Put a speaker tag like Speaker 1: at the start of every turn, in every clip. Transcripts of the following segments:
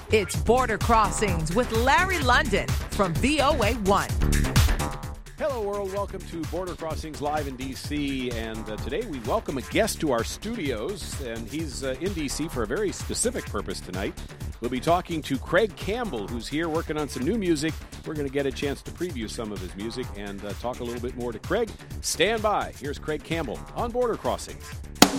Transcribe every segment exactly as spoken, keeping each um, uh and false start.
Speaker 1: It's Border Crossings with Larry London from V O A one.
Speaker 2: Hello, world. Welcome to Border Crossings live in D C. And uh, today we welcome a guest to our studios, and he's uh, in D C for a very specific purpose tonight. We'll be talking to Craig Campbell, who's here working on some new music. We're going to get a chance to preview some of his music and uh, talk a little bit more to Craig. Stand by. Here's Craig Campbell on Border Crossings.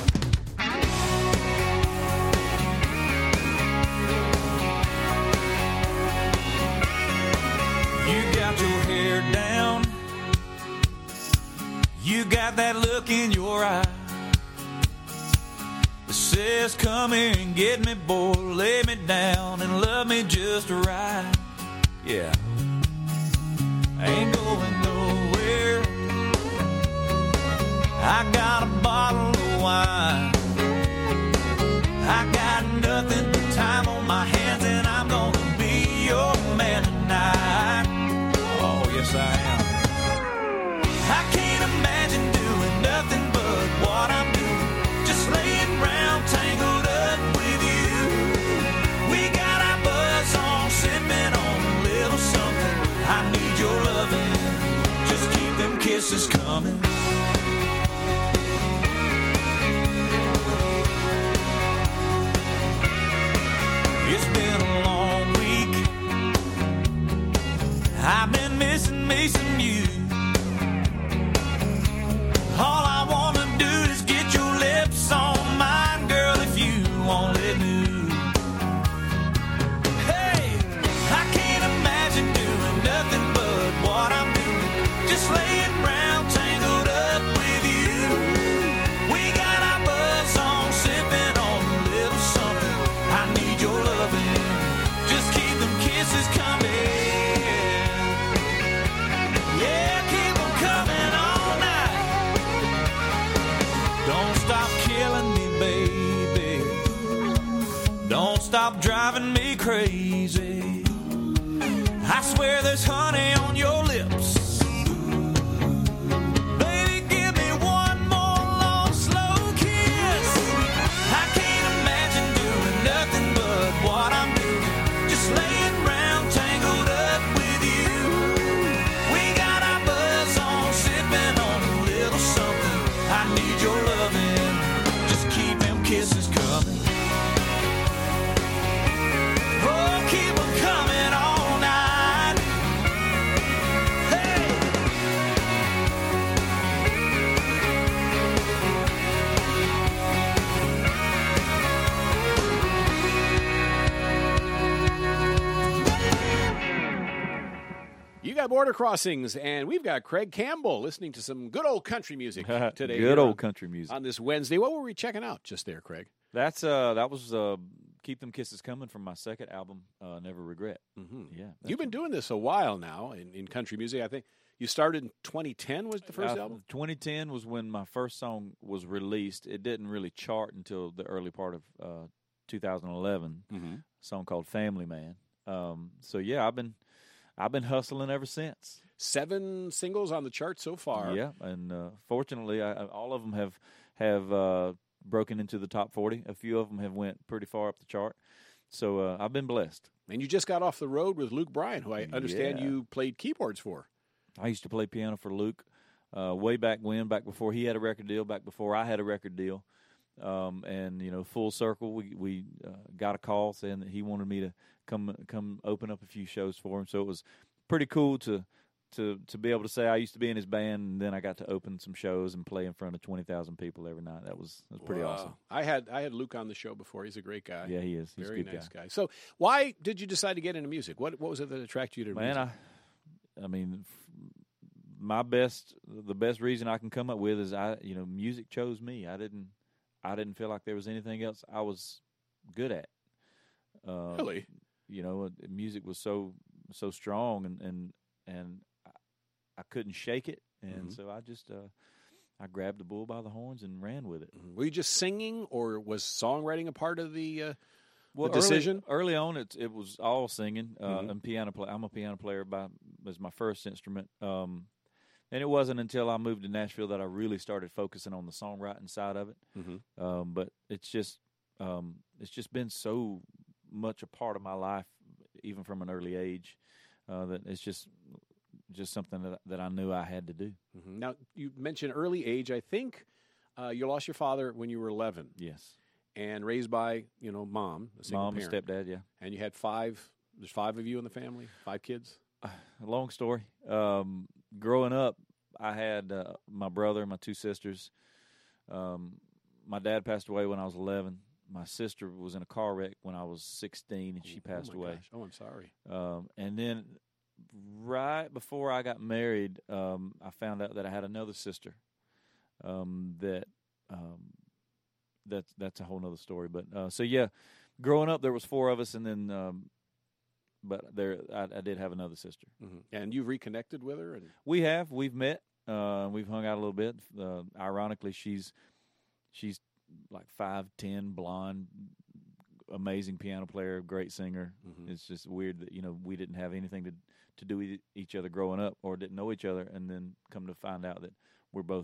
Speaker 3: You got your hair down. You got that look in your eye that says, come here and get me, boy, lay me down and love me just right. Yeah, I ain't going nowhere. I got a bottle of wine. I got nothing but time on my hands, and I'm gonna be your man tonight. Oh, yes, I am. I can't imagine doing nothing but what I'm doing, just laying around tangled up with you. We got our buzz on, sipping on a little something. I need your loving, just keep them kisses coming. It's been a long week. I've been missing me some you. All I want to do is get your lips on mine, girl, if you won't let me. Hey, I can't imagine doing nothing but what I'm doing, just laying around tangled up with you. We got our buzz on, sipping on a little something. I need your loving, just keep them kisses coming. Yeah, keep them coming all night. Don't stop killing me, baby. Don't stop driving me crazy. I swear there's honey on your lips. Baby, give me one more long, slow kiss. I can't imagine doing nothing but what I'm doing, just laying around tangled up with you. We got our buzz on, sipping on a little something. I need your loving, just keep them kisses coming. Oh, keep them coming all night. Hey!
Speaker 2: You got Border Crossings, and we've got Craig Campbell listening to some good old country music today.
Speaker 4: Good old country music.
Speaker 2: On this Wednesday. What were we checking out just there, Craig?
Speaker 4: That's uh, that was uh, "Keep Them Kisses Coming" from my second album, uh, Never Regret.
Speaker 2: Mm-hmm.
Speaker 4: Yeah,
Speaker 2: You've been doing this a while now in, in country music. I think you started in twenty ten was the first
Speaker 4: uh,
Speaker 2: album?
Speaker 4: twenty ten was when my first song was released. It didn't really chart until the early part of uh, two thousand eleven.
Speaker 2: Mm-hmm.
Speaker 4: A song called "Family Man." Um, so yeah, I've been I've been hustling ever since.
Speaker 2: Seven singles on the chart so far.
Speaker 4: Yeah, and uh, fortunately, I, all of them have have uh, broken into the top forty. A few of them have went pretty far up the chart. So uh, I've been blessed.
Speaker 2: And you just got off the road with Luke Bryan, who I understand
Speaker 4: Yeah.
Speaker 2: you played keyboards for.
Speaker 4: I used to play piano for Luke uh, way back when, back before he had a record deal, back before I had a record deal. Um, and, you know, full circle, we, we uh, got a call saying that he wanted me to come come open up a few shows for him. So it was pretty cool to to to be able to say I used to be in his band, and then I got to open some shows and play in front of twenty thousand people every night. That was that was pretty
Speaker 2: Wow.
Speaker 4: awesome.
Speaker 2: I had I had Luke on the show before. He's a great guy.
Speaker 4: Yeah, he is. He's
Speaker 2: Very
Speaker 4: a good
Speaker 2: nice
Speaker 4: guy.
Speaker 2: guy. So why did you decide to get into music? What what was it that attracted you to
Speaker 4: Man,
Speaker 2: music?
Speaker 4: I, I mean, my best, the best reason I can come up with is I, you know, music chose me. I didn't, I didn't feel like there was anything else I was good at. Uh,
Speaker 2: Really?
Speaker 4: You know, music was so so strong, and and and I, I couldn't shake it, and
Speaker 2: Mm-hmm.
Speaker 4: so I just uh, I grabbed the bull by the horns and ran with it.
Speaker 2: Were you just singing, or was songwriting a part of the uh,
Speaker 4: Well,
Speaker 2: the decision?
Speaker 4: Early, early on, it it was all singing uh,
Speaker 2: Mhm.
Speaker 4: and piano play. I'm a piano player by was my first instrument, um, and it wasn't until I moved to Nashville that I really started focusing on the songwriting side of it.
Speaker 2: Mhm.
Speaker 4: Um, but it's just um, it's just been so much a part of my life, even from an early age, uh, that it's just just something that that I knew I had to do.
Speaker 2: Mm-hmm. Now, you mentioned early age. I think uh, you lost your father when you were eleven.
Speaker 4: Yes.
Speaker 2: And raised by, you know, mom, a single
Speaker 4: Mom
Speaker 2: parent.
Speaker 4: and stepdad, yeah.
Speaker 2: And you had five, there's five of you in the family, five kids?
Speaker 4: Uh, long story. Um, growing up, I had uh, my brother and my two sisters. Um, my dad passed away when I was eleven. My sister was in a car wreck when I was sixteen, and she passed
Speaker 2: oh my
Speaker 4: away.
Speaker 2: Gosh. Oh, I'm sorry.
Speaker 4: Um, and then right before I got married, um, I found out that I had another sister um, that um, – That's that's a whole nother story, but uh, so yeah, growing up there was four of us, and then, um, but there I, I did have another sister.
Speaker 2: Mm-hmm. And you've reconnected with her, and
Speaker 4: We have we've met, uh, we've hung out a little bit. Uh, ironically, she's she's like five ten, blonde, amazing piano player, great singer.
Speaker 2: Mm-hmm.
Speaker 4: It's just weird that you know we didn't have anything to to do with each other growing up, or didn't know each other, and then come to find out that we're both,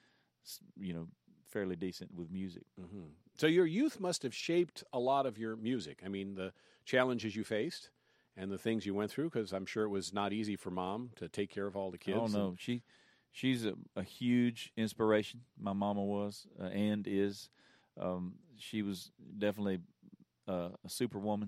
Speaker 4: you know, fairly decent with music.
Speaker 2: Mm-hmm. So your youth must have shaped a lot of your music. I mean, the challenges you faced and the things you went through, because I'm sure it was not easy for mom to take care of all the kids.
Speaker 4: Oh no,
Speaker 2: and...
Speaker 4: she she's a, a huge inspiration. My mama was uh, and is. Um, she was definitely uh, a superwoman,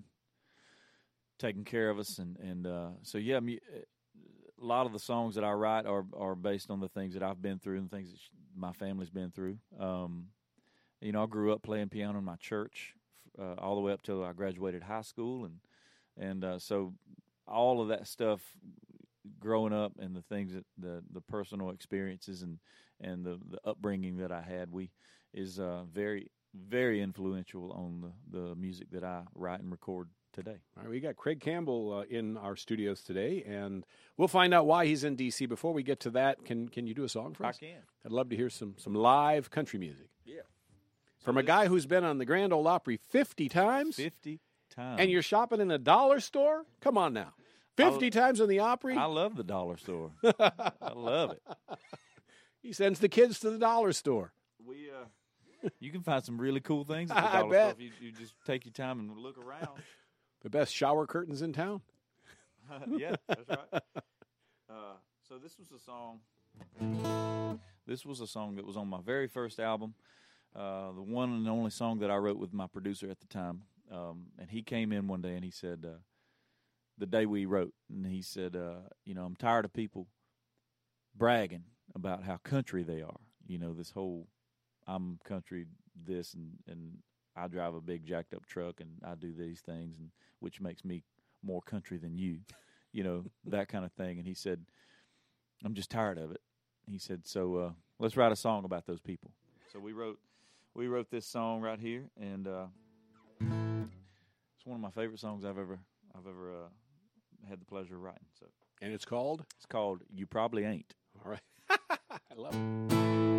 Speaker 4: taking care of us, and and uh, so yeah. mu- A lot of the songs that I write are are based on the things that I've been through and things that sh- my family's been through. Um, you know, I grew up playing piano in my church uh, all the way up till I graduated high school, and and uh, so all of that stuff, growing up, and the things that the the personal experiences and and the, the upbringing that I had, we is uh, very very influential on the the music that I write and record today.
Speaker 2: All right, we got Craig Campbell uh, in our studios today, and we'll find out why he's in D C. Before we get to that, can can you do a song for us?
Speaker 4: I can.
Speaker 2: I'd love to hear some some live country music.
Speaker 4: Yeah.
Speaker 2: From a guy who's been on the Grand Ole Opry fifty times,
Speaker 4: Fifty times.
Speaker 2: and you're shopping in a dollar store? Come on now. fifty times in the Opry?
Speaker 4: I love the dollar store. I love it.
Speaker 2: He sends the kids to the dollar store.
Speaker 4: We uh, you can find some really cool things at the
Speaker 2: I
Speaker 4: dollar
Speaker 2: bet.
Speaker 4: store if you, you just take your time and look around.
Speaker 2: The best shower curtains in town?
Speaker 4: Yeah, that's right. Uh, so this was a song. This was a song that was on my very first album, uh, the one and only song that I wrote with my producer at the time. Um, and he came in one day and he said, uh, the day we wrote, and he said, uh, you know, I'm tired of people bragging about how country they are. You know, this whole I'm country this and, and I drive a big jacked up truck and I do these things, and which makes me more country than you, you know, that kind of thing. And he said, I'm just tired of it. He said, so uh, let's write a song about those people. So we wrote we wrote this song right here, and uh, it's one of my favorite songs I've ever I've ever uh, had the pleasure of writing. So,
Speaker 2: And it's called?
Speaker 4: it's called You Probably Ain't.
Speaker 2: All right. I love it.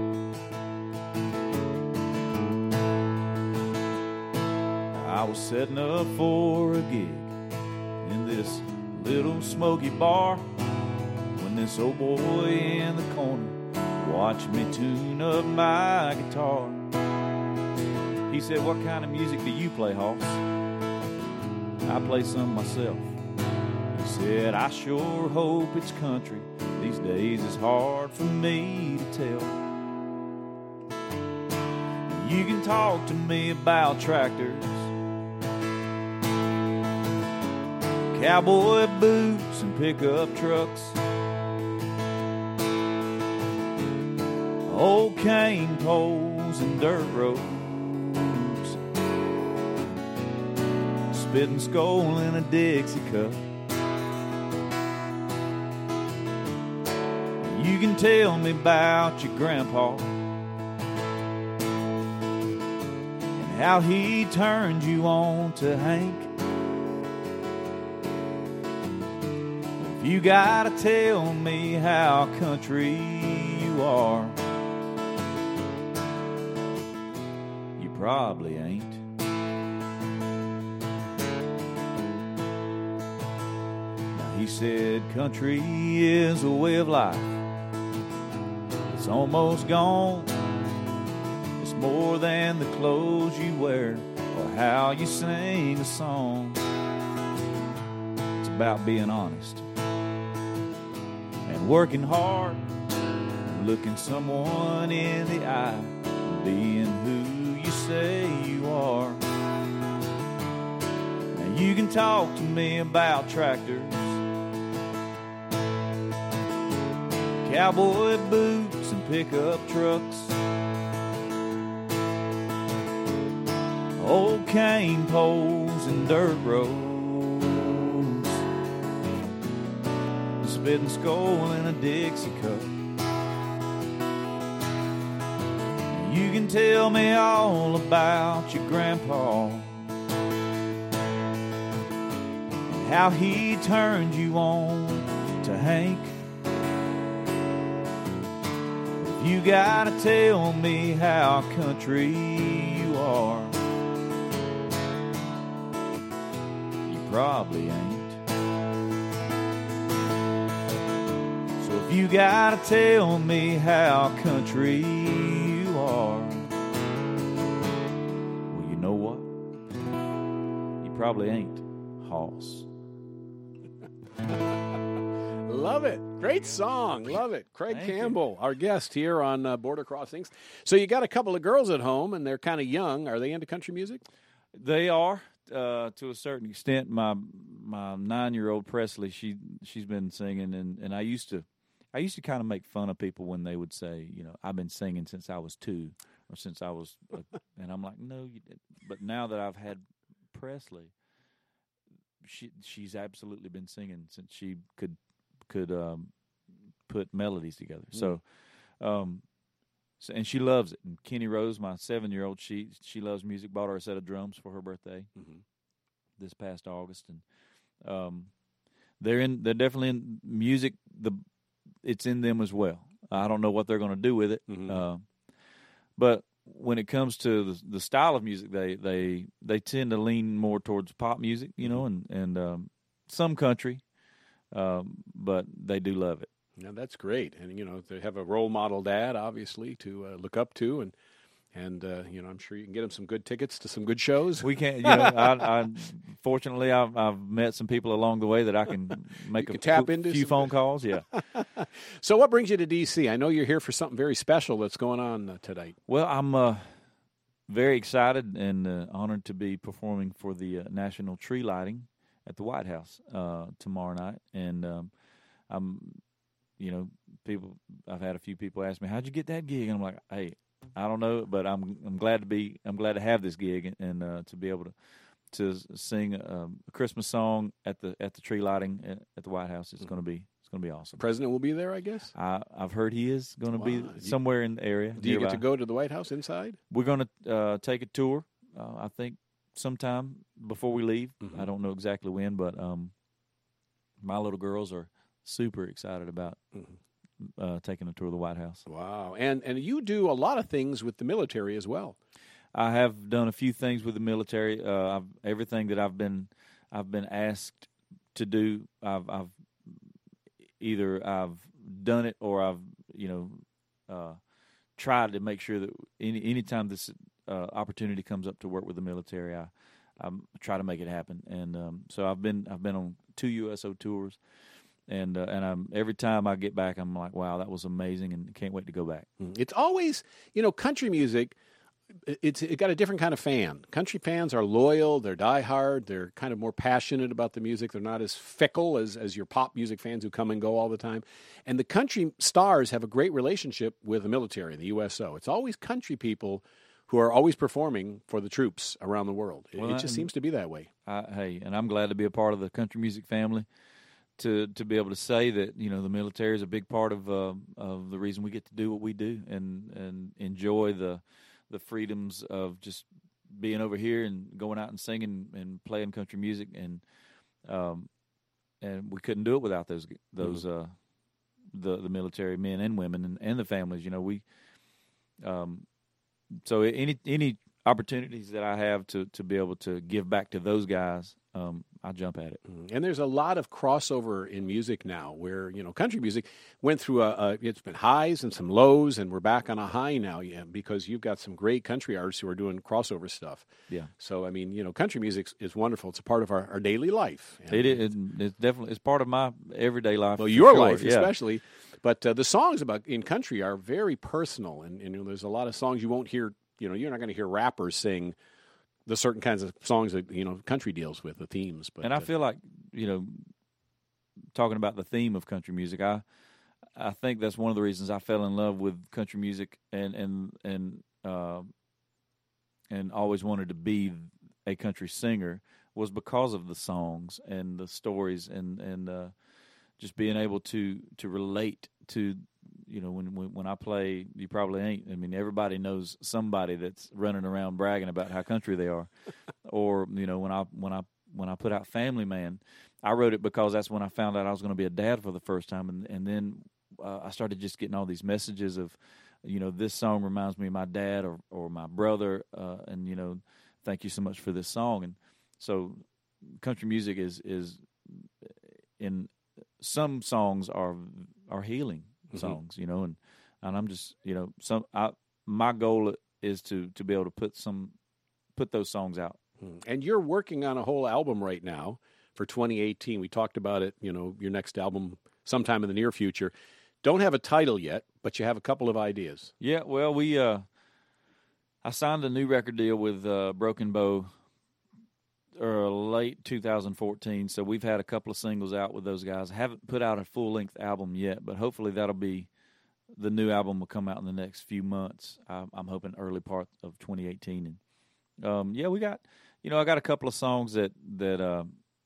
Speaker 4: I was setting up for a gig in this little smoky bar when this old boy in the corner watched me tune up my guitar. He said, what kind of music do you play, Hoss? I play some myself. He said, I sure hope it's country. These days it's hard for me to tell. You can talk to me about tractors, cowboy boots and pickup trucks, old cane poles and dirt roads, spitting skull in a Dixie cup. You can tell me about your grandpa and how he turned you on to Hank. You gotta tell me how country you are. You probably ain't. Now he said country is a way of life. It's almost gone. It's more than the clothes you wear or how you sing a song. It's about being honest and working hard, looking someone in the eye, being who you say you are. Now you can talk to me about tractors, cowboy boots and pickup trucks, old cane poles and dirt roads, spitting skull in a Dixie cup. You can tell me all about your grandpa and how he turned you on to Hank. If you gotta tell me how country you are, you probably ain't. So if you gotta tell me how country you are, well, you know what? You probably ain't, Hoss.
Speaker 2: Love it. Great song. Love it. Craig
Speaker 4: Thank
Speaker 2: Campbell, our guest here on uh, Border Crossings. So you got a couple of girls at home, and they're kind of young. Are they into country music?
Speaker 4: They are, uh, to a certain extent. My my nine-year-old Presley, she she's been singing, and, and I used to I used to kind of make fun of people when they would say, you know, I've been singing since I was two, or since I was, a, and I'm like, no, you didn't. But now that I've had Presley, she she's absolutely been singing since she could could um, put melodies together. Mm. So, um, so, and she loves it. And Kenny Rose, my seven-year-old, she she loves music. Bought her a set of drums for her birthday mm-hmm. this past August, and um, they're in. They're definitely in music. The it's in them as well. I don't know what they're going to do with it, mm-hmm. uh, but when it comes to the, the style of music, they they they tend to lean more towards pop music, you know, and and um, some country. Um, but they do love it.
Speaker 2: Yeah, that's great. And, you know, they have a role model dad, obviously, to uh, look up to. And, and uh, you know, I'm sure you can get them some good tickets to some good shows.
Speaker 4: We can't, you know, I, I, fortunately, I've, I've met some people along the way that I can make
Speaker 2: can
Speaker 4: a
Speaker 2: tap
Speaker 4: few,
Speaker 2: into
Speaker 4: few phone calls. Yeah.
Speaker 2: So what brings you to D C? I know you're here for something very special that's going on uh, tonight.
Speaker 4: Well, I'm uh, very excited and uh, honored to be performing for the uh, National Tree Lighting at the White House uh, tomorrow night, and um, I'm, you know, people. I've had a few people ask me, "How'd you get that gig?" And I'm like, "Hey, I don't know, but I'm I'm glad to be I'm glad to have this gig and uh, to be able to to sing a, a Christmas song at the at the tree lighting at, at the White House. It's mm-hmm. going to be it's going to be awesome.
Speaker 2: The president will be there, I guess.
Speaker 4: I, I've heard he is going to wow. be somewhere in the area.
Speaker 2: Do you nearby. Get to go to the White House inside?
Speaker 4: We're going to uh, take a tour. Uh, I think. Sometime before we leave. Mm-hmm. I don't know exactly when, but um, my little girls are super excited about mm-hmm. uh, taking a tour of the White House.
Speaker 2: Wow. And and you do a lot of things with the military as well.
Speaker 4: I have done a few things with the military. Uh, I've, everything that I've been I've been asked to do, I've, I've either I've done it or I've you know uh, tried to make sure that any anytime this Uh, opportunity comes up to work with the military, I, I try to make it happen, and um, so I've been I've been on two U S O tours, and uh, and I'm every time I get back, I'm like, wow, that was amazing, and can't wait to go back.
Speaker 2: It's always, you know, country music. It's it got a different kind of fan. Country fans are loyal, they're diehard, they're kind of more passionate about the music. They're not as fickle as as your pop music fans who come and go all the time. And the country stars have a great relationship with the military, the U S O. It's always country people who are always performing for the troops around the world. It, well, it just seems to be that way.
Speaker 4: I, hey, and I'm glad to be a part of the country music family. To to be able to say that, you know, the military is a big part of uh, of the reason we get to do what we do and and enjoy the the freedoms of just being over here and going out and singing and playing country music, and um and we couldn't do it without those those mm-hmm. uh the the military men and women and, and the families. You know, we um. So any any opportunities that I have to, to be able to give back to those guys, um, I jump at it.
Speaker 2: And there's a lot of crossover in music now where, you know, country music went through a, a it's been highs and some lows, and we're back on a high now, yeah, because you've got some great country artists who are doing crossover stuff.
Speaker 4: Yeah.
Speaker 2: So, I mean, you know, country music is wonderful. It's a part of our, our daily life.
Speaker 4: It is. It's definitely, it's part of my everyday life.
Speaker 2: Well, your
Speaker 4: sure.
Speaker 2: life
Speaker 4: yeah.
Speaker 2: especially. But uh, the songs about in country are very personal, and, and you know, there's a lot of songs you won't hear, you know, you're not going to hear rappers sing the certain kinds of songs that, you know, country deals with, the themes. But
Speaker 4: and I
Speaker 2: uh,
Speaker 4: feel like, you know, talking about the theme of country music, I I think that's one of the reasons I fell in love with country music and and and uh, and always wanted to be a country singer was because of the songs and the stories and and uh, just being able to to relate to. You know, when, when when I play, you probably ain't. I mean, everybody knows somebody that's running around bragging about how country they are. Or, you know, when I when I when I put out Family Man, I wrote it because that's when I found out I was going to be a dad for the first time, and and then uh, I started just getting all these messages of, you know, this song reminds me of my dad or or my brother, uh, and you know, thank you so much for this song. And so, country music is is in some songs are are healing. Songs, mm-hmm. you know, and, and I'm just, you know, some. I, my goal is to to be able to put some, put those songs out.
Speaker 2: And you're working on a whole album right now for twenty eighteen. We talked about it, you know, your next album sometime in the near future. Don't have a title yet, but you have a couple of ideas.
Speaker 4: Yeah, well, we, uh, I signed a new record deal with uh, Broken Bow or late two thousand fourteen, so we've had a couple of singles out with those guys. I haven't put out a full-length album yet, but hopefully that'll be, the new album will come out in the next few months. I'm, I'm hoping early part of twenty eighteen. And um, yeah, we got, you know, I got a couple of songs that that uh,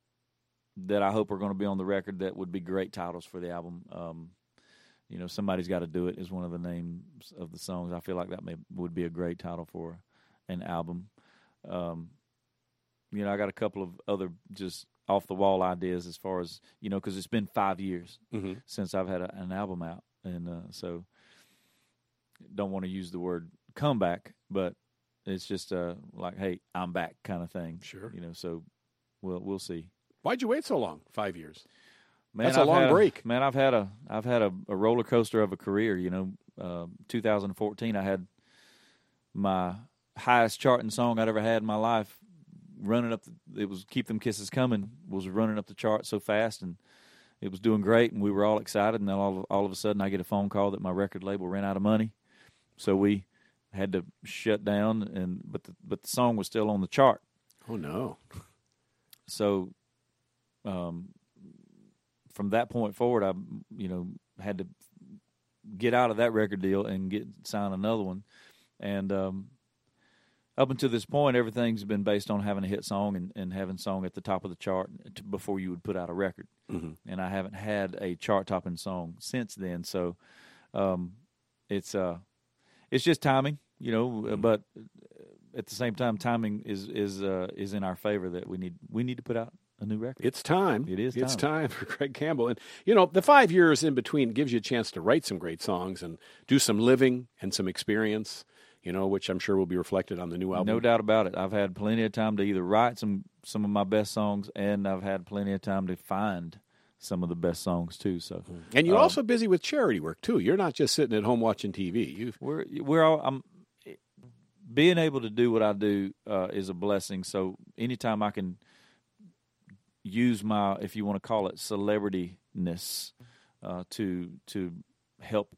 Speaker 4: that I hope are going to be on the record that would be great titles for the album. Um, you know, Somebody's Got to Do It is one of the names of the songs. I feel like that may, would be a great title for an album. Um, You know, I got a couple of other just off-the-wall ideas as far as, you know, because it's been five years mm-hmm. since I've had a, an album out. And uh, so don't want to use the word comeback, but it's just uh, like, hey, I'm back kind of thing.
Speaker 2: Sure.
Speaker 4: You know, so we'll we'll see.
Speaker 2: Why'd you wait so long? Five years.
Speaker 4: Man,
Speaker 2: That's a
Speaker 4: I've
Speaker 2: long break.
Speaker 4: A, man, I've had a I've had a, a roller coaster of a career. You know, uh, two thousand fourteen, I had my highest charting song I'd ever had in my life. Running up, the, it was "Keep Them Kisses Coming" was running up the chart so fast, and it was doing great, and we were all excited. And then all all of a sudden, I get a phone call that my record label ran out of money, so we had to shut down. And but the, but the song was still on the chart.
Speaker 2: Oh no!
Speaker 4: So, um, from that point forward, I you know had to get out of that record deal and get sign another one, and um. Up until this point, everything's been based on having a hit song and, and having a song at the top of the chart to, before you would put out a record. Mm-hmm. And I haven't had a chart-topping song since then. So um, it's uh, it's just timing, you know. Mm-hmm. But at the same time, timing is is uh, is in our favor that we need we need to put out a new record.
Speaker 2: It's time.
Speaker 4: It is time.
Speaker 2: It's time for Greg Campbell. And, you know, the five years in between gives you a chance to write some great songs and do some living and some experience. You know, which I'm sure will be reflected on the new album.
Speaker 4: No doubt about it. I've had plenty of time to either write some, some of my best songs, and I've had plenty of time to find some of the best songs too. So,
Speaker 2: and you're
Speaker 4: um,
Speaker 2: also busy with charity work too. You're not just sitting at home watching T V. You've...
Speaker 4: We're we're all. I'm being able to do what I do uh, is a blessing. So anytime I can use my, if you want to call it, celebrityness uh, to to help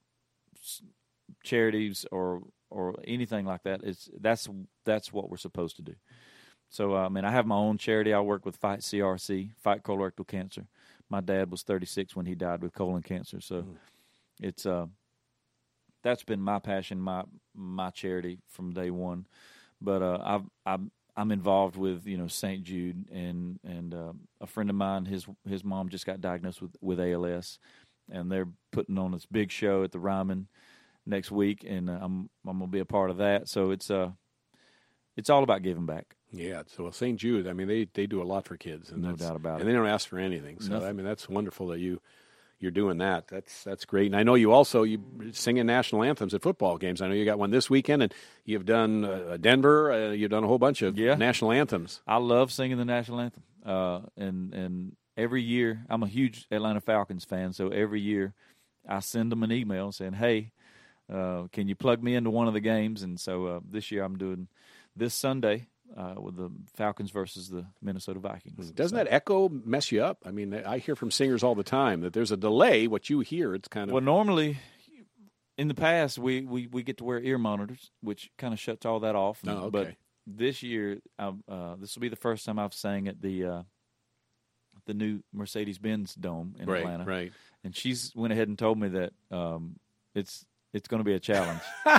Speaker 4: charities or. or anything like that, it's that's that's what we're supposed to do. So, uh, I mean, I have my own charity. I work with Fight C R C, Fight Colorectal Cancer. My dad was thirty-six when he died with colon cancer. So, mm. it's uh, that's been my passion, my my charity from day one. But uh, I've, I've I'm involved with you know Saint Jude and and uh, a friend of mine. His his mom just got diagnosed with, with A L S, and they're putting on this big show at the Ryman next week, and uh, I'm I'm gonna be a part of that. So it's uh, it's all about giving back.
Speaker 2: Yeah. So Saint Jude, I mean, they, they do a lot for kids, and
Speaker 4: no doubt about
Speaker 2: and
Speaker 4: it.
Speaker 2: And they don't ask for anything. So
Speaker 4: Nothing.
Speaker 2: I mean, that's wonderful that you you're doing that. That's that's great. And I know you also you singing national anthems at football games. I know you got one this weekend, and you've done uh, Denver. Uh, you've done a whole bunch of
Speaker 4: yeah.
Speaker 2: national anthems.
Speaker 4: I love singing the national anthem. uh, and and every year I'm a huge Atlanta Falcons fan, so every year I send them an email saying, "Hey, uh, can you plug me into one of the games?" And so uh, this year I'm doing this Sunday uh, with the Falcons versus the Minnesota Vikings.
Speaker 2: Doesn't
Speaker 4: so,
Speaker 2: that echo mess you up? I mean, I hear from singers all the time that there's a delay. What you hear, it's kind of
Speaker 4: well, normally. In the past, we, we, we get to wear ear monitors, which kind of shuts all that off.
Speaker 2: Oh, okay.
Speaker 4: But this year, um, uh, this will be the first time I've sang at the uh, the new Mercedes-Benz Dome in
Speaker 2: right,
Speaker 4: Atlanta.
Speaker 2: Right.
Speaker 4: And she's went ahead and told me that um, it's it's going to be a challenge.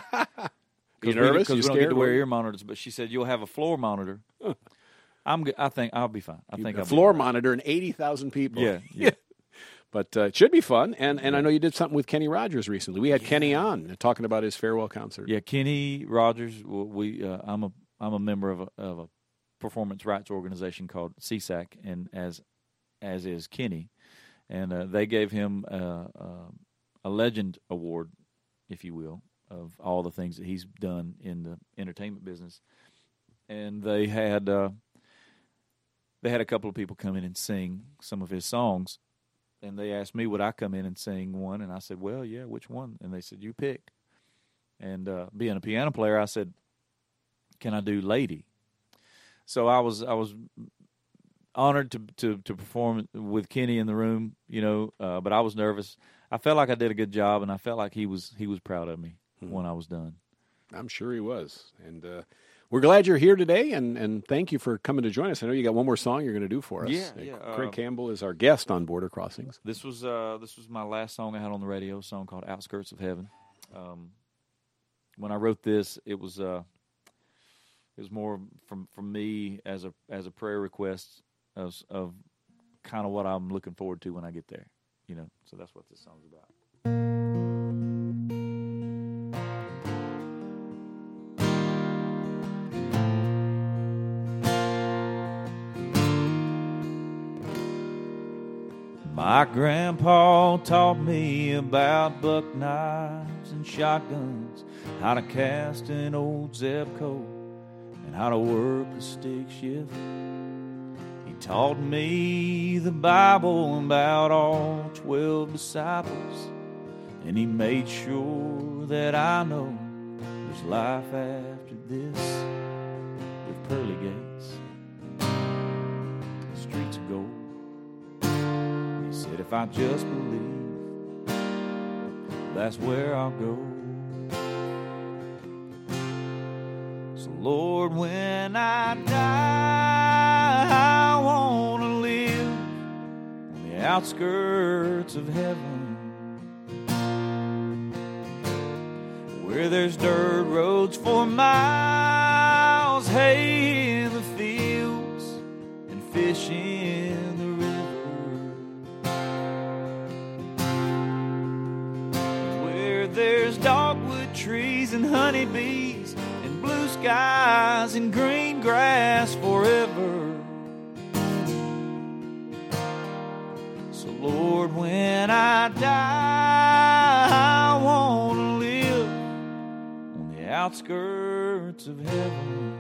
Speaker 2: You nervous?
Speaker 4: Because we,
Speaker 2: you
Speaker 4: we don't get to wear
Speaker 2: scared?
Speaker 4: ear monitors. But she said you'll have a floor monitor. I'm. I think I'll be fine. I think
Speaker 2: a
Speaker 4: I'll
Speaker 2: floor
Speaker 4: be fine.
Speaker 2: monitor and eighty thousand people.
Speaker 4: Yeah, yeah.
Speaker 2: But uh, it should be fun, and and I know you did something with Kenny Rogers recently. We had yeah. Kenny on uh, talking about his farewell concert.
Speaker 4: Yeah, Kenny Rogers. We uh, I'm a I'm a member of a, of a performance rights organization called C S A C, and as as is Kenny, and uh, they gave him uh, uh, a legend award, if you will, of all the things that he's done in the entertainment business, and they had uh, they had a couple of people come in and sing some of his songs. And they asked me, would I come in and sing one? And I said, well, yeah, which one? And they said, you pick. And uh, being a piano player, I said, can I do Lady? So I was I was honored to to, to perform with Kenny in the room, you know, uh, but I was nervous. I felt like I did a good job, and I felt like he was he was proud of me hmm. when I was done.
Speaker 2: I'm sure he was. And uh, we're glad you're here today, and, and thank you for coming to join us. I know you got one more song you're going to do for us.
Speaker 4: Yeah, yeah.
Speaker 2: Craig
Speaker 4: uh,
Speaker 2: Campbell is our guest on Border Crossings.
Speaker 4: This was uh, this was my last song I had on the radio, a song called Outskirts of Heaven. Um, when I wrote this, it was uh, it was more from from me as a as a prayer request of of kind of what I'm looking forward to when I get there, you know. So that's what this song's about. My grandpa taught me about buck knives and shotguns, how to cast an old Zebco, and how to work a stick shift. He taught me the Bible about all twelve disciples, and he made sure that I know there's life after this, with pearly gates, the streets of gold. Said if I just believe, that's where I'll go. So Lord, when I die, I want to live on the outskirts of heaven, where there's dirt roads for miles, hay in the fields, and fish in the river. There's dogwood trees and honeybees and blue skies and green grass forever. So Lord, when I die, I want to live on the outskirts of heaven.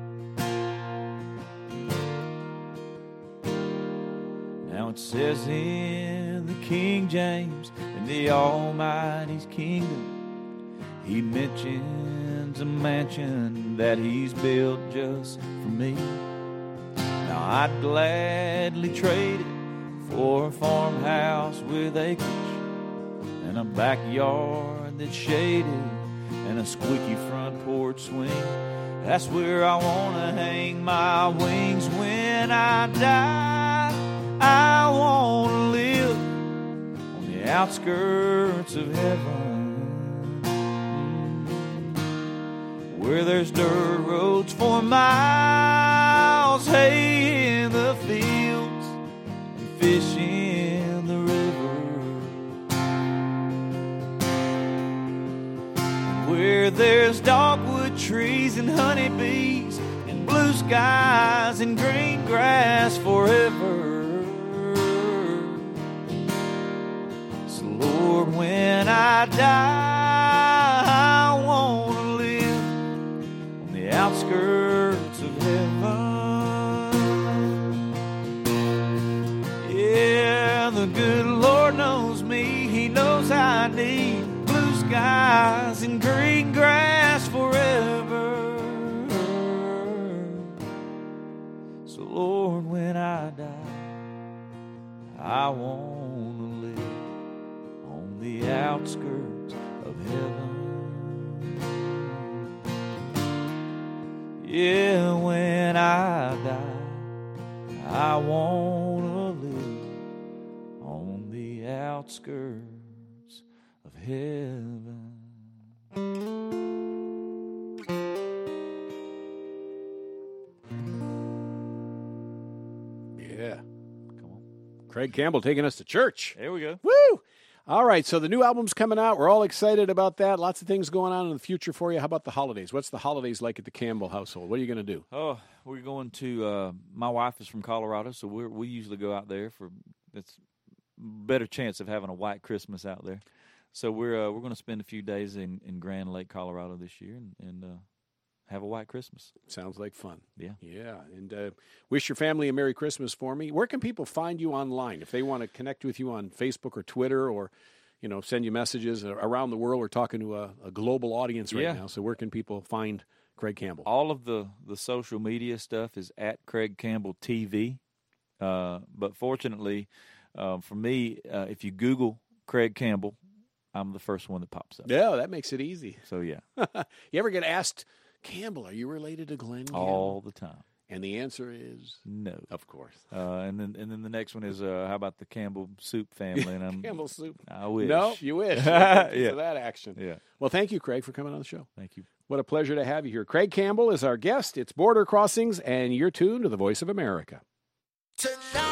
Speaker 4: Now it says in the King James, in the Almighty's kingdom, he mentions a mansion that he's built just for me. Now I'd gladly trade it for a farmhouse with acreage and a backyard that's shaded and a squeaky front porch swing. That's where I want to hang my wings when I die. I want to live on the outskirts of heaven, where there's dirt roads for miles, hay in the fields, and fish in the river, and where there's dogwood trees and honeybees and blue skies and green grass forever. So Lord, when I die, I want to live on the outskirts of heaven. So Lord, when I die, I want to live on the outskirts of heaven. Yeah, when I die, I want to live on the outskirts of heaven.
Speaker 2: Yeah. Come on. Craig Campbell taking us to church.
Speaker 4: There we go.
Speaker 2: Woo! All right, so the new album's coming out. We're all excited about that. Lots of things going on in the future for you. How about the holidays? What's the holidays like at the Campbell household? What are you going to do?
Speaker 4: Oh, we're going to, uh, my wife is from Colorado, so we we usually go out there for, it's better chance of having a white Christmas out there. So we're uh, we're going to spend a few days in, in Grand Lake, Colorado this year and, and uh, have a white Christmas.
Speaker 2: Sounds like fun.
Speaker 4: Yeah.
Speaker 2: Yeah, and uh, wish your family a Merry Christmas for me. Where can people find you online if they want to connect with you on Facebook or Twitter or, you know, send you messages around the world? We're talking to a, a global audience right
Speaker 4: Yeah.
Speaker 2: now, so where can people find Craig Campbell?
Speaker 4: All of the, the social media stuff is at Craig Campbell T V. Uh, but fortunately, uh, for me, uh, if you Google Craig Campbell, I'm the first one that pops up.
Speaker 2: Yeah, that makes it easy.
Speaker 4: So, yeah.
Speaker 2: You ever get asked, Campbell, are you related to Glenn Campbell?
Speaker 4: All the time.
Speaker 2: And the answer is
Speaker 4: no.
Speaker 2: Of course.
Speaker 4: Uh, and then and then the next one is uh, how about the Campbell Soup family? And I'm
Speaker 2: Campbell Soup.
Speaker 4: I wish.
Speaker 2: No, you wish. Yeah.
Speaker 4: Yeah.
Speaker 2: For that action.
Speaker 4: Yeah.
Speaker 2: Well, thank you, Craig, for coming on the show.
Speaker 4: Thank you.
Speaker 2: What a pleasure to have you here. Craig Campbell is our guest. It's Border Crossings, and you're tuned to the Voice of America.
Speaker 5: Tonight,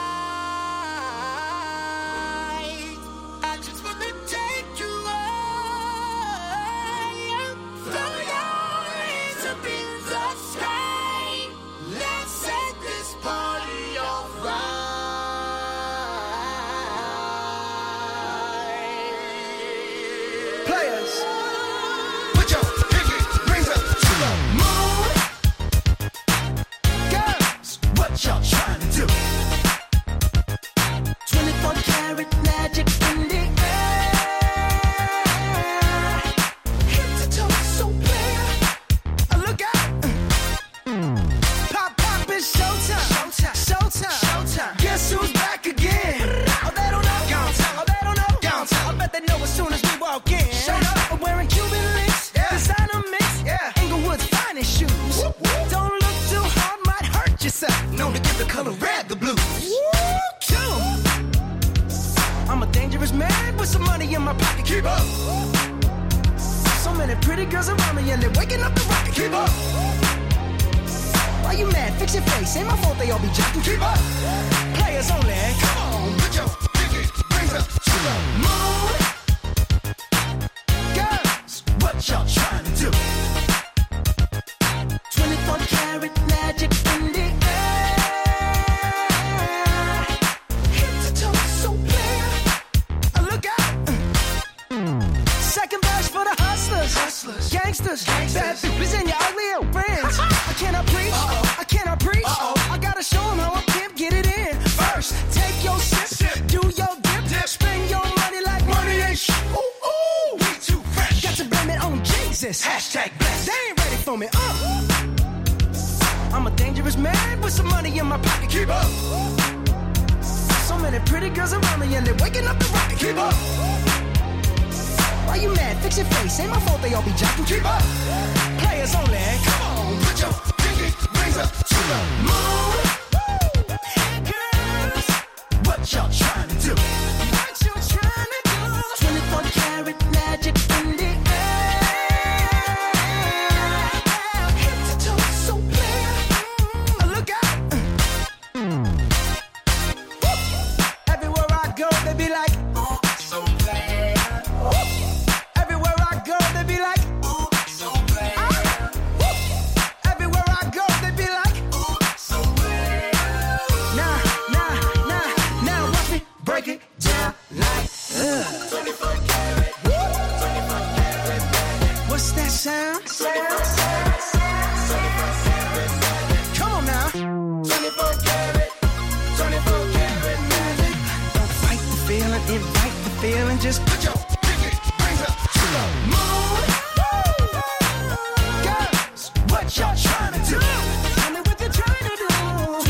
Speaker 5: I just want to take you higher. Throw your hands up in the sky. Let's set this party on fire. Players, put your pinky rings up to the moon. Girls, what y'all trying to do? twenty-four karat magic in the air. Head to toe, so clear. Uh, Look out. Pop, pop, it's showtime. Showtime. Showtime. Showtime. Guess who's back again? Oh, they don't know. Oh, they don't know. I bet they know as soon as we walk in. Shut up. I'm wearing Cuban links. Yeah. Designer mix. Yeah. Inglewood's finest shoes. Whoop, whoop. Don't look too hard, might hurt yourself. Known to give the color red the blues. I'm a dangerous man with some money in my pocket. Keep up. So many pretty girls around me and they're waking up the rocket. Keep up. Why you mad? Fix your face. Ain't my fault they all be jacking. Keep up. Players only. Come on, put your pinky rings up to the moon. Girls, what y'all trying to do? twenty-four karat magic in the air. Head to toe, so clear. Uh, Look out. Second verse for the hustlers, hustlers, gangsters, bad bitches and your ugly old friends. I cannot preach, I cannot preach. I gotta show them how a pimp get it in. First, take your sip, do your dip, spend your money like money ain't shit. Ooh, ooh, we too fresh. Got to blame it on Jesus. Hashtag blessed. They ain't ready for me. Uh. I'm a dangerous man with some money in my pocket. Keep up. So many pretty girls around me and they're waking up the rocket. Keep up. Why you mad? Fix your face. Ain't my fault they all be jocking. Keep up. Players only. Come on, put your pinky rings up to the moon. Girls, what y'all trying to do? What you trying to do? twenty-four karat magic in the air. Head to toe, so clear. Uh, Look out. Woo. Everywhere I go, they be like, oh, so bad. Woo. Everywhere I go, they be like, oh, so bad. Ah. Woo. Everywhere I go, they be like, oh, so bad. Nah, nah, nah, now watch me break it down like, uh. twenty-four karat. twenty-four karat. What's that sound? Come on now. twenty-four karat. twenty-four karat magic. Don't fight the feeling, invite the feeling. Just put your pinky rings up to the moon. Girls, what y'all trying to do? Tell me what you're trying to do.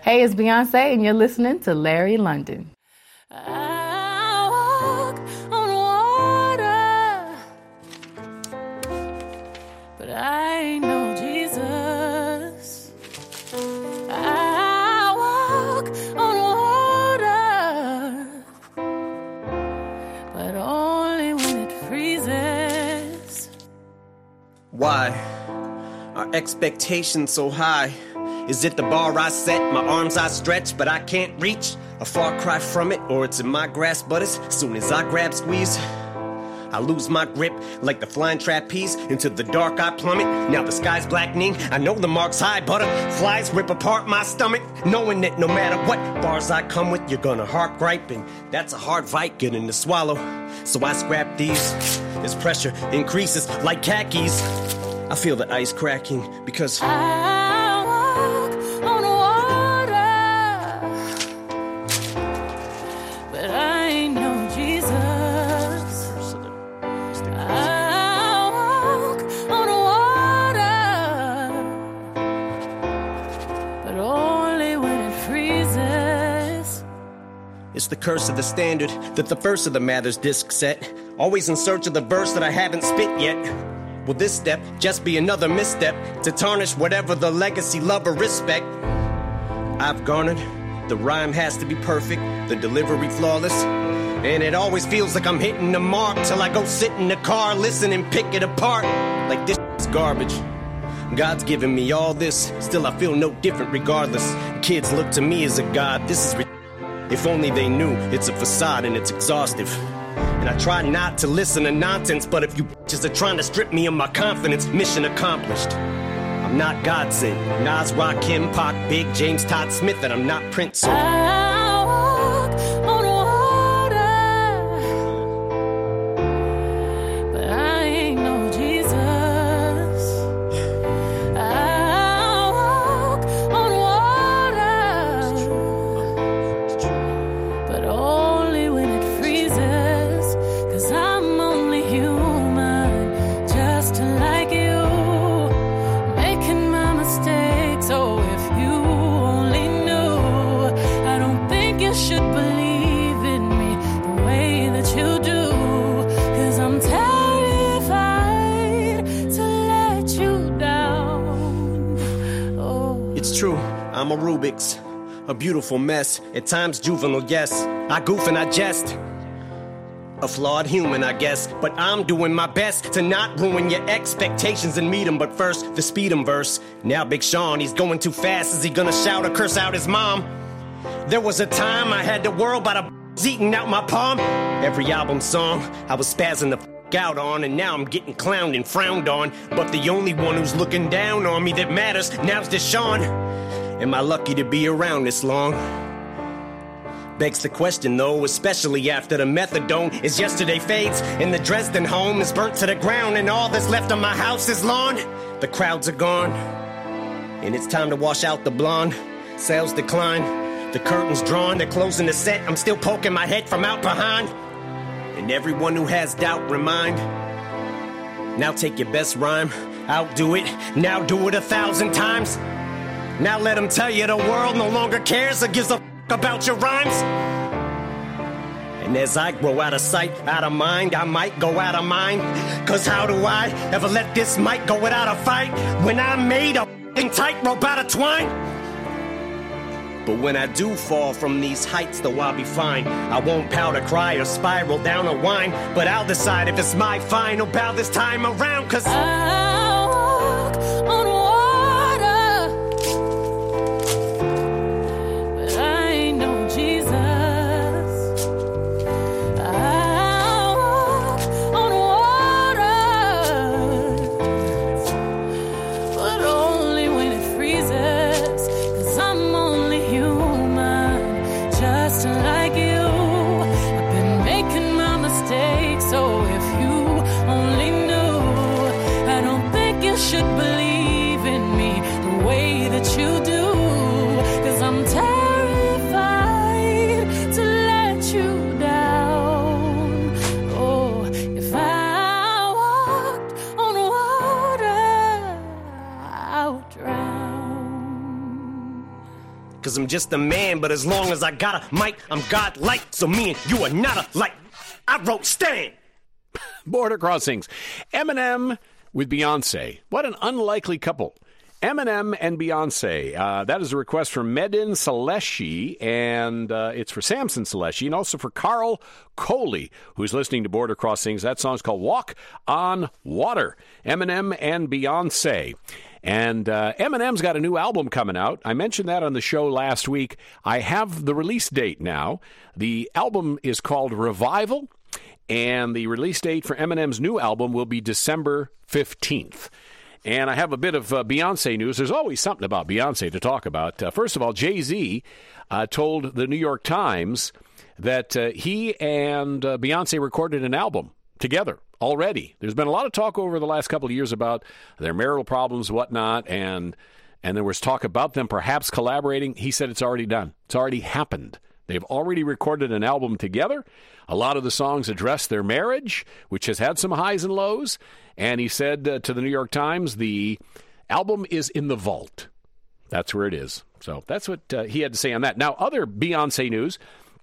Speaker 6: Hey, it's Beyonce, and you're listening to Larry London.
Speaker 5: I walk on water, but I ain't no Jesus. I walk on water, but only when it freezes.
Speaker 7: Why are expectations so high? Is it the bar I set, my arms I stretch, but I can't reach? A far cry from it, or it's in my grasp, but as soon as I grab squeeze, I lose my grip like the flying trapeze. Into the dark I plummet, now the sky's blackening. I know the mark's high, butterflies rip apart my stomach, knowing that no matter what bars I come with, you're gonna heart gripe, and that's a hard fight getting to swallow. So I scrap these, this pressure increases like khakis. I feel the ice cracking because
Speaker 5: I walk on water, but I ain't no Jesus. I walk on water, but only when it freezes.
Speaker 7: it's the curse of the standard that the first of the Mathers disc set. Always in search of the verse that I haven't spit yet. Will this step just be another misstep to tarnish whatever the legacy, love, or respect I've garnered? The rhyme has to be perfect, the delivery flawless, and it always feels like I'm hitting the mark till I go sit in the car, listen and pick it apart like this is garbage. God's given me all this, still I feel no different regardless. Kids look to me as a god, this is re- if only they knew it's a facade and it's exhaustive. And I try not to listen to nonsense, but if you bitches are trying to strip me of my confidence, mission accomplished. I'm not God sent. Nas, Rakim, Pac, Big, James, Todd Smith, and I'm not Prince. So
Speaker 5: I walk on water, but I ain't no Jesus. I walk on water, but only when it freezes. 'Cause I'm only human, just like you, making my mistakes. Oh, if you only knew, I don't think you should believe in me the way that you do. 'Cause I'm terrified to let you down. Oh,
Speaker 7: it's true, I'm a Rubik's, a beautiful mess. At times juvenile, yes. I goof and I jest. A flawed human, I guess, but I'm doing my best to not ruin your expectations and meet them. But first, the speed 'em verse. Now Big Sean, he's going too fast. Is he gonna shout or curse out his mom? There was a time I had the world by the b****s eating out my palm. Every album song I was spazzing the f*** out on, and now I'm getting clowned and frowned on. But the only one who's looking down on me that matters now's Deshaun. Am I lucky to be around this long? Begs the question though, especially after the methadone is yesterday fades and the Dresden home is burnt to the ground and all that's left of my house is lawn. The crowds are gone and it's time to wash out the blonde. Sales decline, the curtains drawn, they're closing the set. I'm still poking my head from out behind. And everyone who has doubt remind, now take your best rhyme, outdo it, now do it a thousand times. Now let them tell you the world no longer cares or gives a f- about your rhymes. And as I grow out of sight, out of mind, I might go out of mind. 'Cause how do I ever let this mic go without a fight when I made a f***ing tightrope out of twine? But when I do fall from these heights, though I'll be fine. I won't pout or cry or spiral down or whine, but I'll decide if it's my final bow this time around. 'Cause
Speaker 5: I walk on water, but I ain't no Jesus. I walk on water, but only when it freezes. 'Cause I'm only human, just like you. I've been making my mistakes, so if you only knew, I don't
Speaker 7: cause I'm just a man. But as long as I got a mic, I'm godlike. So me and you are not alike. I wrote Stan.
Speaker 2: Border Crossings. Eminem with Beyonce. What an unlikely couple. Eminem and Beyonce. Uh, that is a request from Medin Saleshi, and uh, it's for Samson Saleshi, and also for Carl Coley, who's listening to Border Crossings. That song's called Walk on Water. Eminem and Beyonce. And uh, Eminem's got a new album coming out. I mentioned that on the show last week. I have the release date now. The album is called Revival, and the release date for Eminem's new album will be December fifteenth. And I have a bit of uh, Beyonce news. There's always something about Beyonce to talk about. Uh, first of all, Jay-Z uh, told the New York Times that uh, he and uh, Beyonce recorded an album together already. There's been a lot of talk over the last couple of years about their marital problems, whatnot, and and there was talk about them perhaps collaborating. He said it's already done. It's already happened. They've already recorded an album together. A lot of the songs address their marriage, which has had some highs and lows. And he said uh, to the New York Times, the album is in the vault. That's where it is. So that's what uh, he had to say on that. Now, other Beyonce news.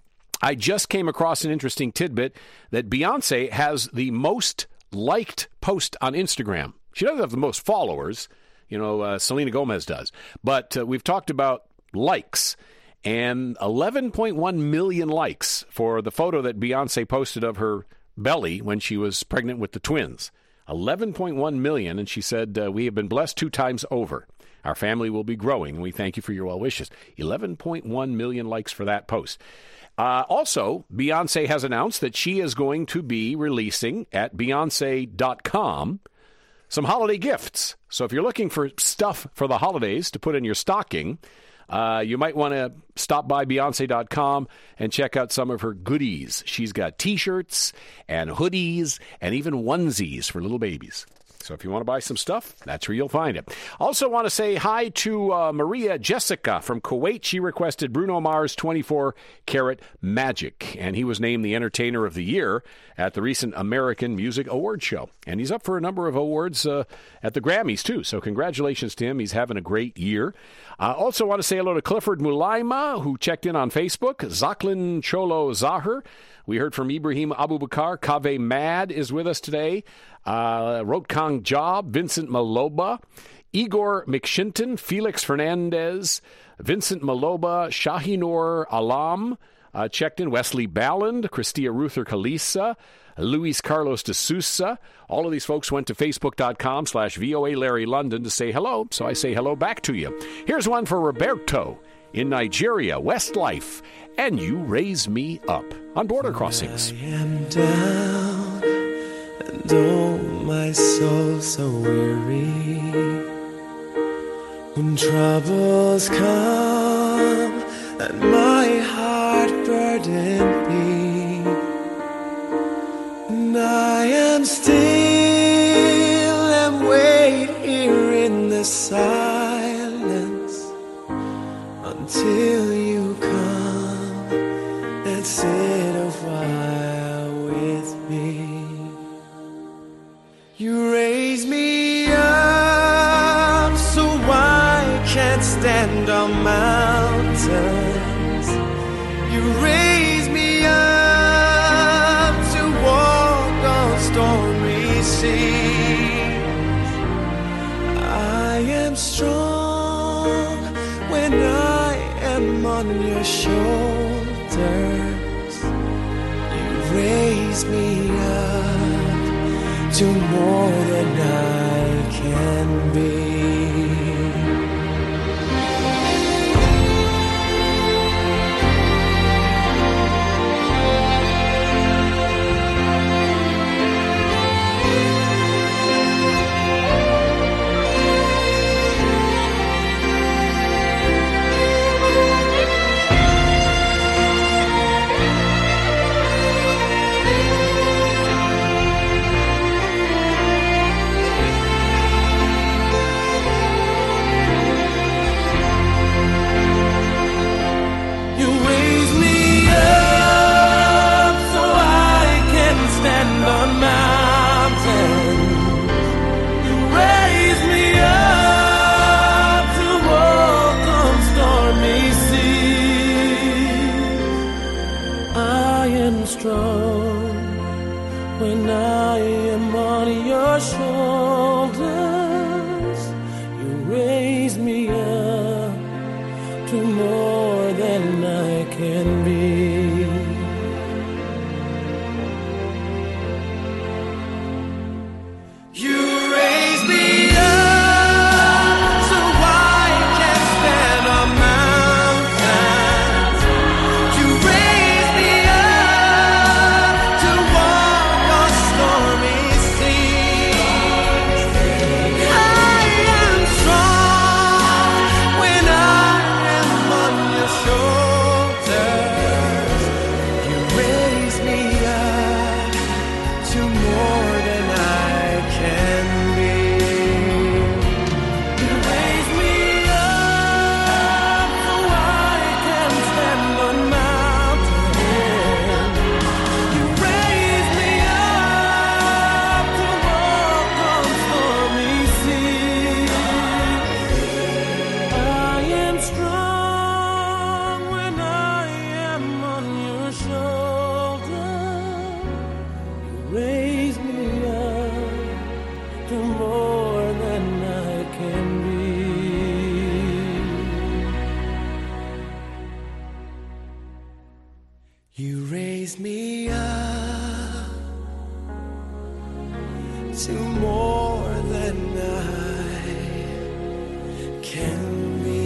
Speaker 2: I just came across an interesting tidbit that Beyonce has the most liked post on Instagram. She doesn't have the most followers. You know, uh, Selena Gomez does. But uh, we've talked about likes. And eleven point one million likes for the photo that Beyonce posted of her belly when she was pregnant with the twins. eleven point one million, and she said, uh, we have been blessed two times over. Our family will be growing, and we thank you for your well wishes. eleven point one million likes for that post. Uh, also, Beyonce has announced that she is going to be releasing at Beyonce dot com some holiday gifts. So if you're looking for stuff for the holidays to put in your stocking, Uh, you might want to stop by Beyonce dot com and check out some of her goodies. She's got T-shirts and hoodies and even onesies for little babies. So if you want to buy some stuff, that's where you'll find it. Also want to say hi to uh, Maria Jessica from Kuwait. She requested Bruno Mars' twenty-four karat Magic, and he was named the Entertainer of the Year at the recent American Music Awards show. And he's up for a number of awards uh, at the Grammys, too. So congratulations to him. He's having a great year. I uh, also want to say hello to Clifford Mulaima, who checked in on Facebook. Zaklin Cholo Zahar. We heard from Ibrahim Abubakar. Kave Mad is with us today. Uh, Rotkang Job, Vincent Maloba, Igor McShinton, Felix Fernandez, Vincent Maloba, Shahinor Alam, uh, checked in, Wesley Balland, Christia Ruther Kalisa, Luis Carlos de Sousa. All of these folks went to Facebook.com slash VOA Larry London to say hello, so I say hello back to you. Here's one for Roberto in Nigeria, Westlife, and You Raise Me Up on Border Crossings.
Speaker 8: I am down, and oh, my soul so weary. When troubles come, and my heart burden be, and I am still and wait here in the silence until you come and sit a while with me. You raise me up so I can't stand on mountains. You raise me up to walk on stormy seas. I am strong when I am on your shoulders. You raise me up to more than I can be. You raise me up to more than I can be.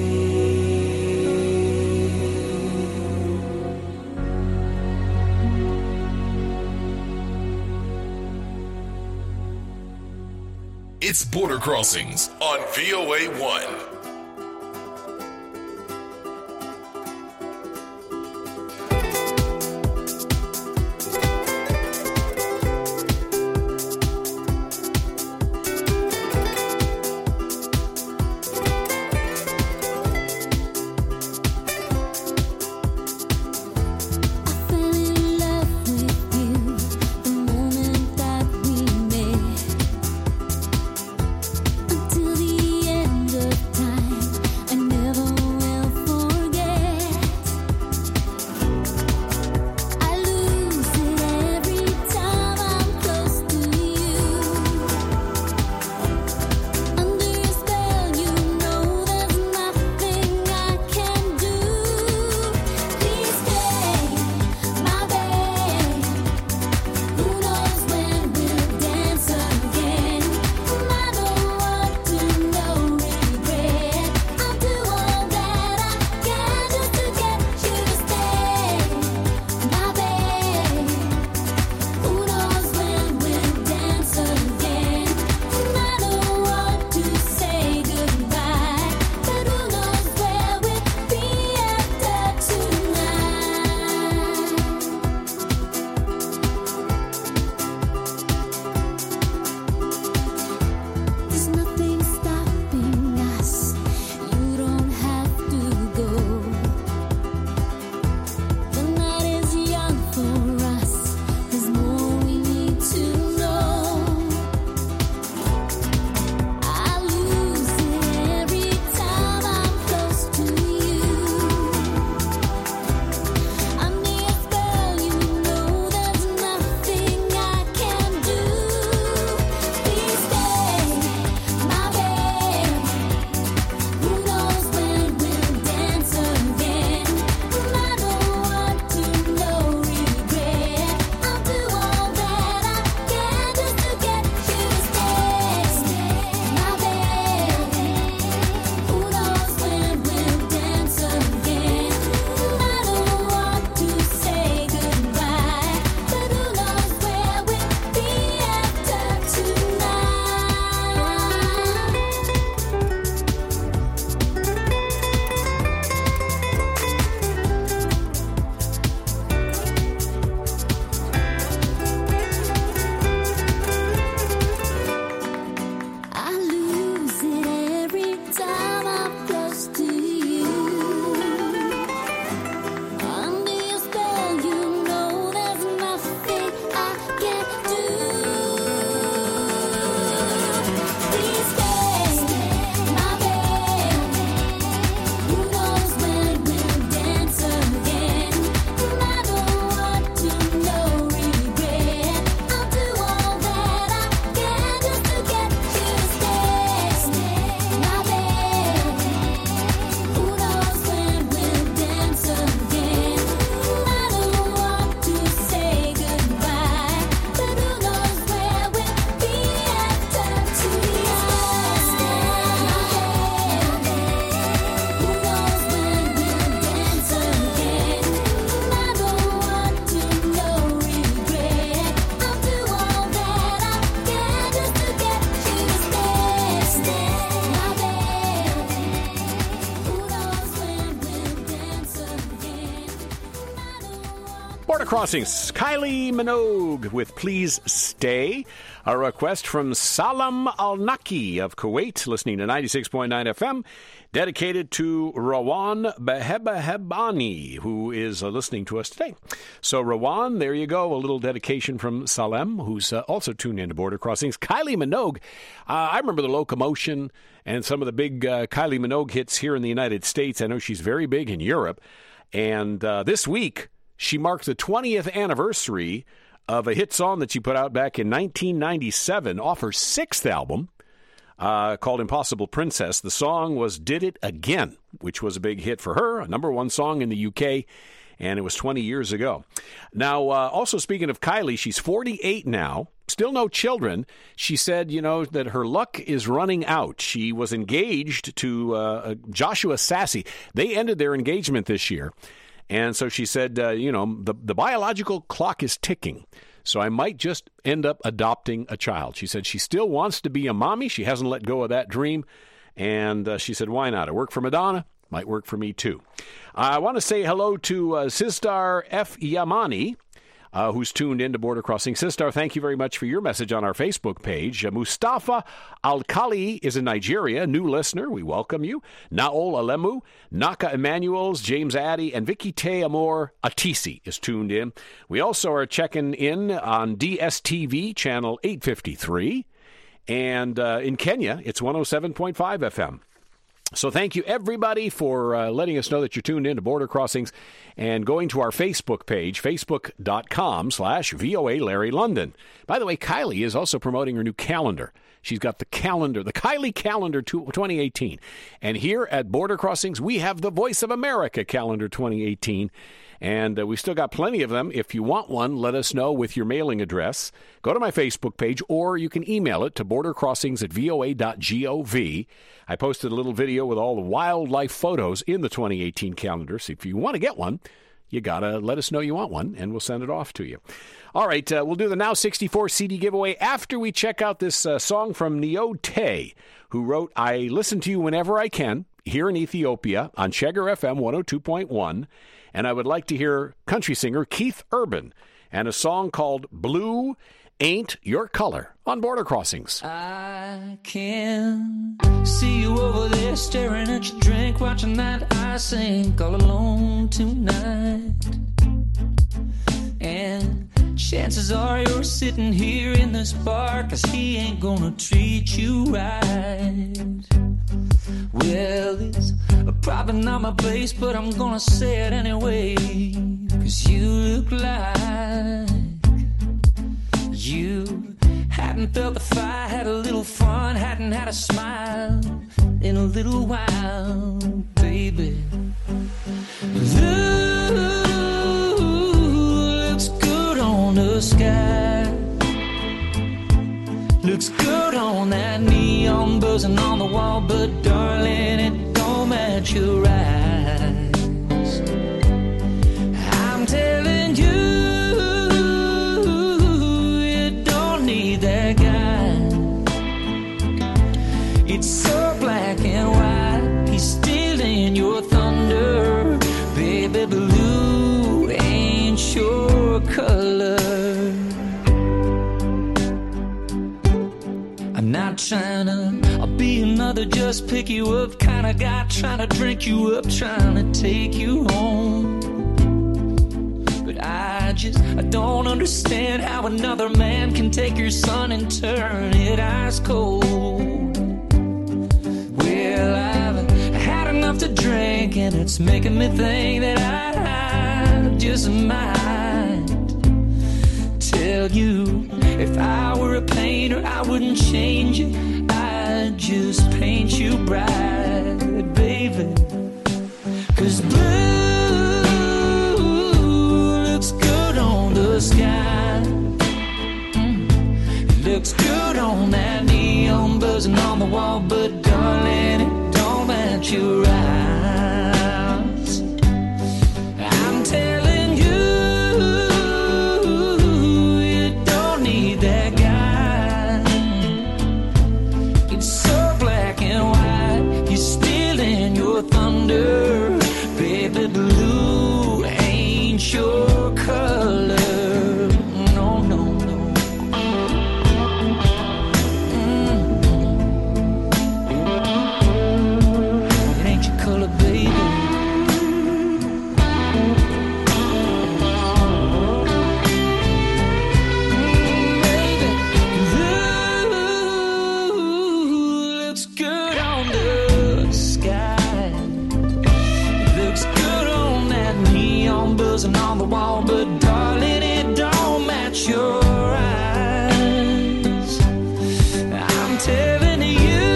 Speaker 9: It's Border Crossings on V O A one.
Speaker 10: Until the end of
Speaker 2: Border Crossings, Kylie Minogue with Please Stay. A request from Salam Al-Naki of Kuwait, listening to ninety-six point nine F M, dedicated to Rawan Behebahebani, who is uh, listening to us today. So, Rawan, there you go, a little dedication from Salem, who's uh, also tuned into Border Crossings. Kylie Minogue, uh, I remember the Locomotion and some of the big uh, Kylie Minogue hits here in the United States. I know she's very big in Europe. And uh, this week, she marked the twentieth anniversary of a hit song that she put out back in nineteen ninety-seven off her sixth album uh, called Impossible Princess. The song was Did It Again, which was a big hit for her, a number one song in the U K and it was twenty years ago. Now, uh, also speaking of Kylie, she's forty-eight now, still no children. She said, you know, that her luck is running out. She was engaged to uh, Joshua Sassy. They ended their engagement this year, and so she said, uh, you know, the, the biological clock is ticking. So I might just end up adopting a child. She said she still wants to be a mommy. She hasn't let go of that dream. And uh, she said, why not? It worked for Madonna. Might work for me, too. I want to say hello to uh, Sistar F. Yamani, uh, who's tuned in to Border Crossing. Sistar, thank you very much for your message on our Facebook page. Uh, Mustafa Al-Khali is in Nigeria, new listener. We welcome you. Naol Alemu, Naka Emanuels, James Addy, and Vicky Te Amor Atisi is tuned in. We also are checking in on D S T V, channel eight fifty-three. And uh, in Kenya, it's one oh seven point five F M. So thank you, everybody, for uh, letting us know that you're tuned in to Border Crossings and going to our Facebook page, facebook.com slash VOA Larry London. By the way, Kylie is also promoting her new calendar. She's got the calendar, the Kylie Calendar twenty eighteen. And here at Border Crossings, we have the Voice of America Calendar twenty eighteen. And uh, we've still got plenty of them. If you want one, let us know with your mailing address. Go to my Facebook page, or you can email it to bordercrossings at voa dot gov. I posted a little video with all the wildlife photos in the twenty eighteen calendar. So if you want to get one, you got to let us know you want one, and we'll send it off to you. All right, uh, we'll do the Now sixty-four C D giveaway after we check out this uh, song from Neo Tay, who wrote, I listen to you whenever I can, here in Ethiopia, on Chegar F M one oh two point one. And I would like to hear country singer Keith Urban and a song called Blue Ain't Your Color on Border Crossings.
Speaker 3: I can see you over there staring at your drink, watching that I sink all alone tonight. And chances are you're sitting here in this bar, 'cause he ain't gonna treat you right. Well, it's probably not my place, but I'm gonna say it anyway, 'cause you look like you hadn't felt the fire, had a little fun, hadn't had a smile in a little while, baby. Blue looks good on the sky, looks good on that neon buzzing on the wall, but darling, it don't match your eyes. I'm telling you, you don't need that guy. It's so black and white, he's stealing your thunder. Baby, blue ain't your color. I'm not trying to I'll be another just pick you up kind of guy, trying to drink you up, trying to take you home. But I just, I don't understand how another man can take your sun and turn it ice cold. Well, I've had enough to drink, and it's making me think that I just might tell you, if I were a painter, I wouldn't change it, I'd just paint you bright, baby. 'Cause blue looks good on the sky, mm. It looks good on that neon buzzing on the wall, but darling, it don't match your eyes. I'm telling you, thunder, baby, blue ain't your color. No, no, no. Mm. It ain't your color, baby. Mm, baby, blue looks good on the sky. Buzzing on the wall, but darling, it don't match your eyes. I'm telling you,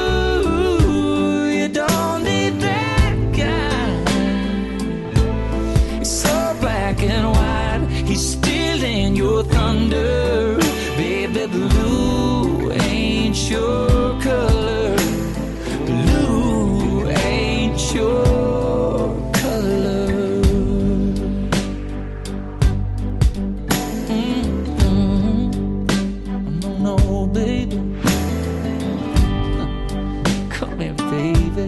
Speaker 3: you don't need that guy. It's so black and white. He's stealing your thunder. Baby, blue ain't your color. Blue ain't your color. Mm-hmm. No, no, baby. Come here, baby.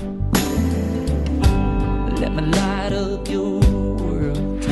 Speaker 3: Let me light up your world.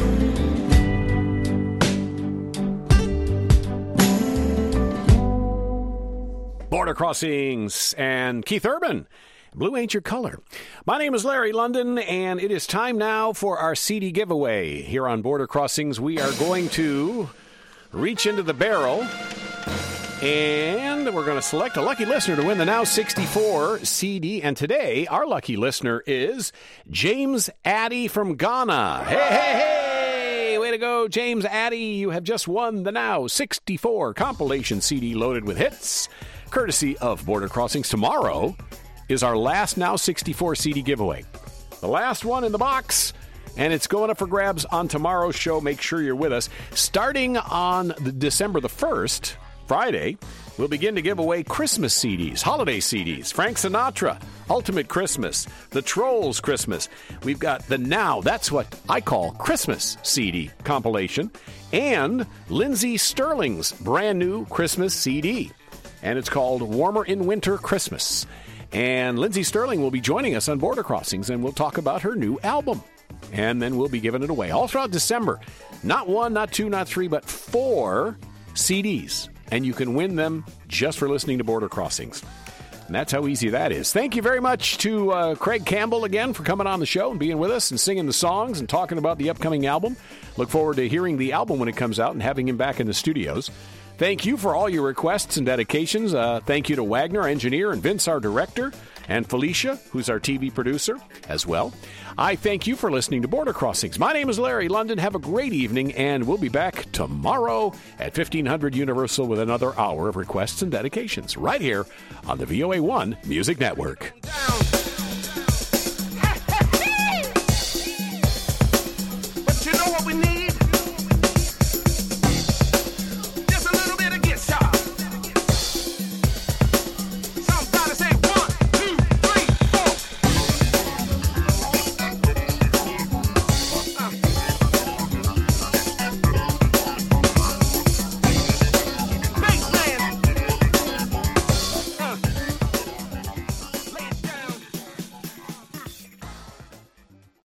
Speaker 2: Border Crossings and Keith Urban. Blue ain't your color. My name is Larry London, and it is time now for our C D giveaway. Here on Border Crossings, we are going to reach into the barrel, and we're going to select a lucky listener to win the Now sixty-four C D. And today, our lucky listener is James Addy from Ghana. Hey, hey, hey! Way to go, James Addy. You have just won the Now sixty-four compilation C D loaded with hits, courtesy of Border Crossings. Tomorrow is our last Now sixty-four C D giveaway. The last one in the box, and it's going up for grabs on tomorrow's show. Make sure you're with us. Starting on the December the first, Friday, we'll begin to give away Christmas C Ds, holiday C Ds. Frank Sinatra, Ultimate Christmas, The Trolls Christmas. We've got the Now, that's what I call Christmas C D compilation, and Lindsey Sterling's brand new Christmas C D. And it's called Warmer in Winter Christmas. And Lindsey Sterling will be joining us on Border Crossings, and we'll talk about her new album. And then we'll be giving it away all throughout December. Not one, not two, not three, but four C Ds. And you can win them just for listening to Border Crossings. And that's how easy that is. Thank you very much to uh, Craig Campbell again for coming on the show and being with us and singing the songs and talking about the upcoming album. Look forward to hearing the album when it comes out and having him back in the studios. Thank you for all your requests and dedications. Uh, thank you to Wagner, our engineer, and Vince, our director, and Felicia, who's our T V producer as well. I thank you for listening to Border Crossings. My name is Larry London. Have a great evening, and we'll be back tomorrow at fifteen hundred Universal with another hour of requests and dedications right here on the V O A one Music Network.